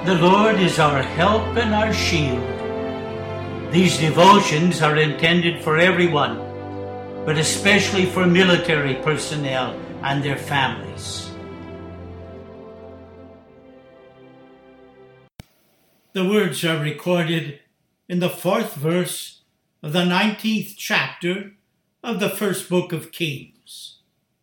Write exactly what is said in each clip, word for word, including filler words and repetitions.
The Lord is our help and our shield. These devotions are intended for everyone, but especially for military personnel and their families. The words are recorded in the fourth verse of the nineteenth chapter of the first book of Kings.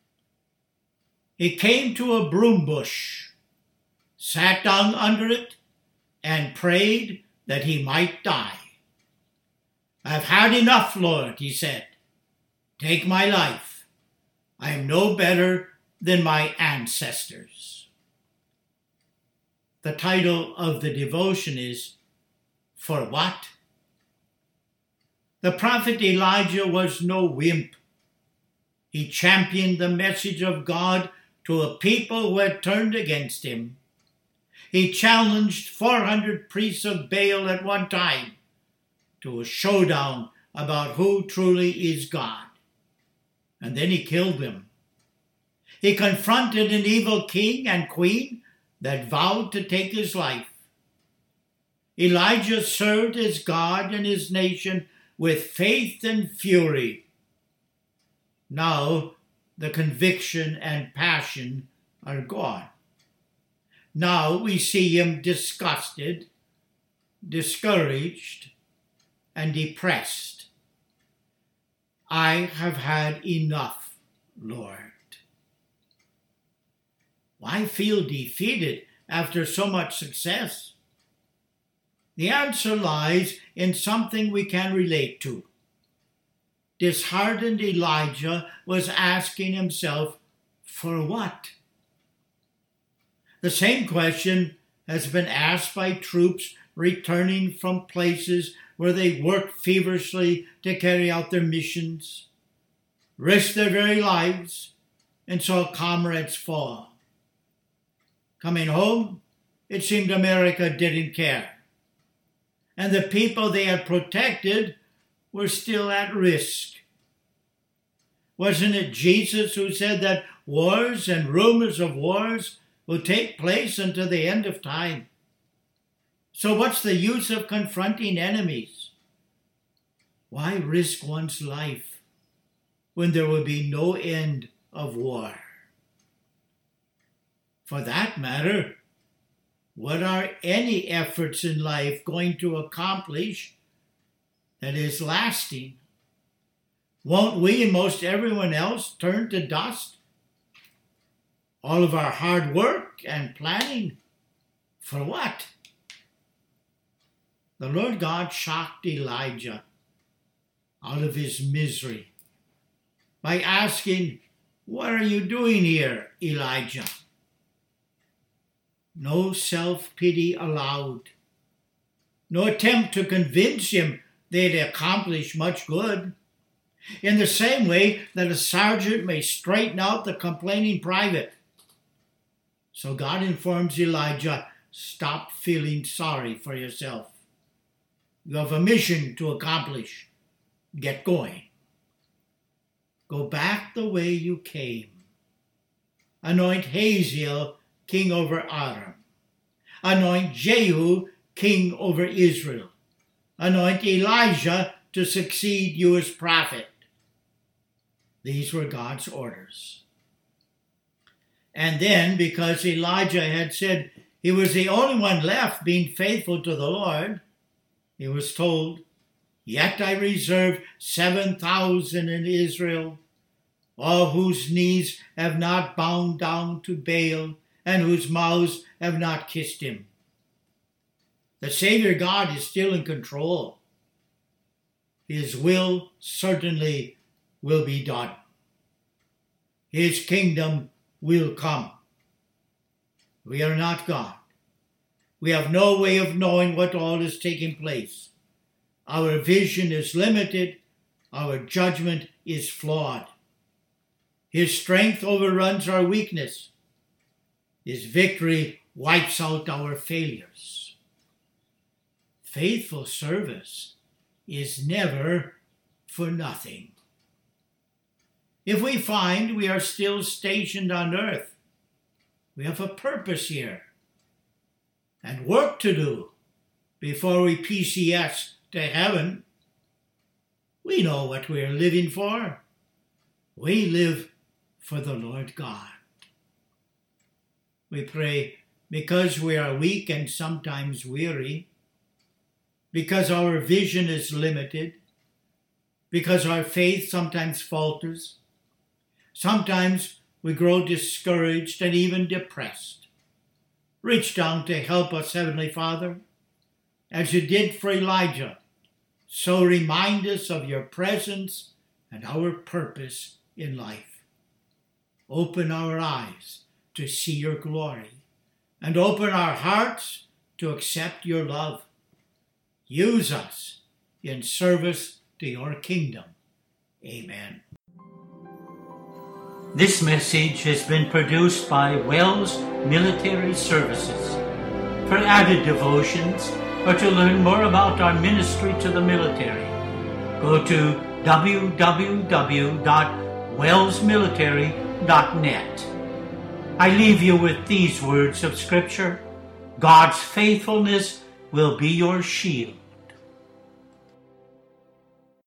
He came to a broom bush, sat down under it, and prayed that he might die. "I've had enough, Lord," he said. "Take my life. I am no better than my ancestors." The title of the devotion is, "For What?" The prophet Elijah was no wimp. He championed the message of God to a people who had turned against him. He challenged four hundred priests of Baal at one time to a showdown about who truly is God. And then he killed them. He confronted an evil king and queen that vowed to take his life. Elijah served his God and his nation with faith and fury. Now the conviction and passion are gone. Now we see him disgusted, discouraged, and depressed. "I have had enough, Lord." Why feel defeated after so much success? The answer lies in something we can relate to. Disheartened Elijah was asking himself, for what? The same question has been asked by troops returning from places where they worked feverishly to carry out their missions, risked their very lives, and saw comrades fall. Coming home, it seemed America didn't care, and the people they had protected were still at risk. Wasn't it Jesus who said that wars and rumors of wars will take place until the end of time? So what's the use of confronting enemies? Why risk one's life when there will be no end of war? For that matter, what are any efforts in life going to accomplish that is lasting? Won't we and most everyone else turn to dust? All of our hard work and planning, for what? The Lord God shocked Elijah out of his misery by asking, "What are you doing here, Elijah?" No self-pity allowed. No attempt to convince him they'd accomplish much good. In the same way that a sergeant may straighten out the complaining private. So God informs Elijah, stop feeling sorry for yourself. You have a mission to accomplish. Get going. Go back the way you came. Anoint Hazael king over Aram. Anoint Jehu king over Israel. Anoint Elijah to succeed you as prophet. These were God's orders. And then, because Elijah had said he was the only one left being faithful to the Lord, he was told, "Yet I reserve seven thousand in Israel, all whose knees have not bowed down to Baal, and whose mouths have not kissed him." The Savior God is still in control. His will certainly will be done. His kingdom will come. We are not God. We have no way of knowing what all is taking place. Our vision is limited. Our judgment is flawed. His strength overruns our weakness. His victory wipes out our failures. Faithful service is never for nothing. If we find we are still stationed on earth, we have a purpose here. and work to do before we P C S to heaven. We know what we're living for. We live for the Lord God. We pray because we are weak and sometimes weary, because our vision is limited, because our faith sometimes falters. Sometimes we grow discouraged and even depressed. Reach down to help us, Heavenly Father. As you did for Elijah, so remind us of your presence and our purpose in life. Open our eyes to see your glory, and open our hearts to accept your love. Use us in service to your kingdom. Amen. This message has been produced by Wells Military Services. For added devotions or to learn more about our ministry to the military, go to w w w dot wells military dot net. I leave you with these words of Scripture. God's faithfulness will be your shield.